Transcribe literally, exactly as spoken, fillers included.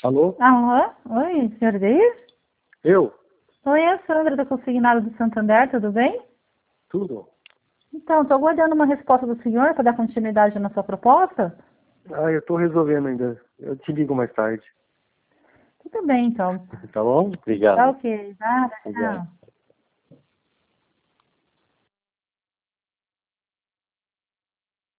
Alô? Alô? Oi, senhor Deir? Eu? Oi, é a Sandra da Consignado do Santander, tudo bem? Tudo? Então, estou aguardando uma resposta do senhor para dar continuidade na sua proposta. Ah, eu tô resolvendo ainda. Eu te ligo mais tarde. Tudo bem, então. Tá bom? Tá Obrigado. ok, nada, Obrigado. tchau.